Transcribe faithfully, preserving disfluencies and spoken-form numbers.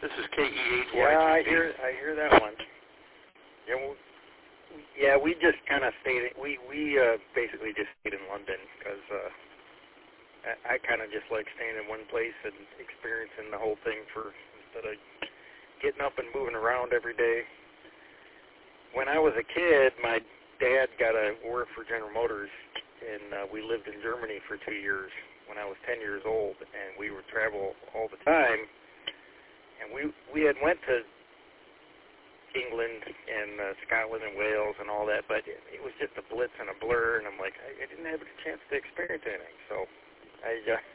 This is K E eight Y G B. Yeah, I hear I hear that one. Yeah, well, yeah, we just kind of stayed. We we uh, basically just stayed in London because uh, I, I kind of just like staying in one place and experiencing the whole thing for instead of getting up and moving around every day. When I was a kid, my dad got to work for General Motors, and uh, we lived in Germany for two years when I was ten years old, and we would travel all the time. And we we had went to England and uh, Scotland and Wales and all that, but it, it was just a blitz and a blur, and I'm like, I, I didn't have a chance to experience anything. So I uh,